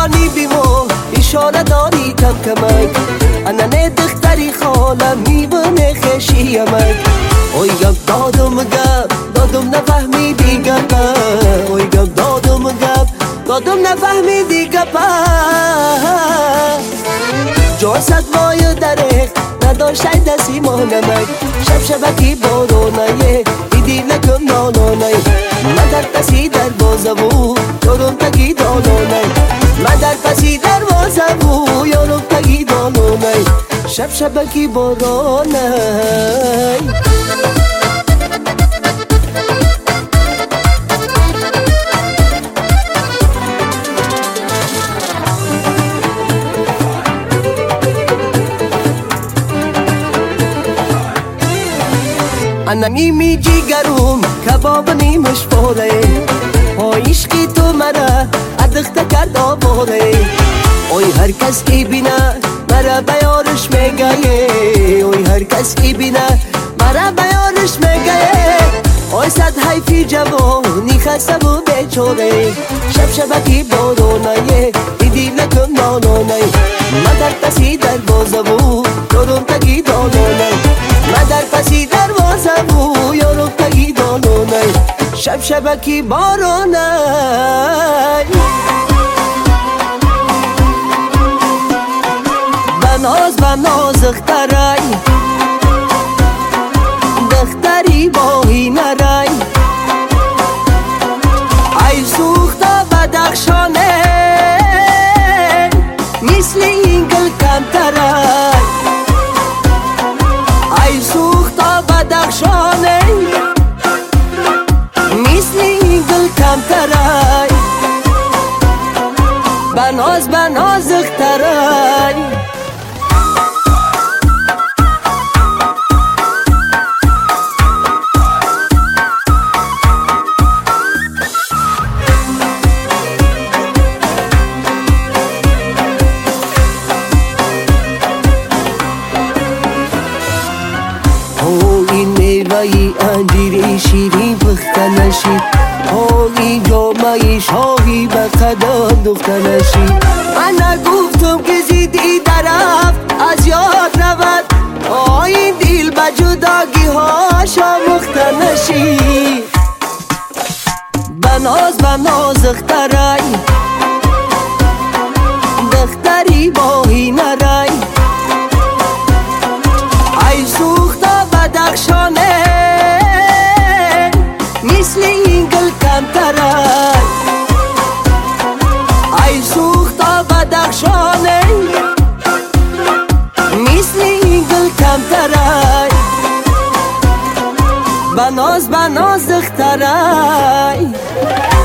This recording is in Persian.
جوانی بیمو اشاره داری کم کمک انا نه دختری خالم میبونه خشی امک اوی گب دادم نفهمیدی گب اوی گب دادم نفهمیدی گب جان صد مای درخ نداشتای دستی مانمک شبکی بارانه دیدی لکم نانانه من در پسی دروازه بود یارم تگی دانانه من در پسی دروازه بود یارم تگی دانانه شبکی بارانه انا نیمی جیگرم کباب نیمش پاره های عشقی تو مرا ادخت کرد آواره اوی هر کس کی بینه مرا بیارش میگه اوی هر کس کی بینه مرا بیارش میگه اوی صد حیفی جوانی خسته و بیچاره شبکی بارانه دیدی لکم نانانه من در پسی دروازه بود یارم تگی دانانه من در پسی دروازه بود یارم تگی دانانه شبکی بارانه بناز اخترای دختری باهی نرای ای سوخته بدخشانه مثل این گل کمترای ای سوخته بدخشانه مثل این گل کمترای بناز اخترای میوهی انجیری شیرین پختنشی هایی جامعی شاهی به قدم دختنشی من نگفتم که زیدی طرف از یاد رود این دیل به جداگی هاشا مختنشی بناز اخترای دختری باهی نرای ای سوخته بدخشانه مثل این گل کمترای ای سوخته بدخشانه مثل این گل کمترای بناز اخترای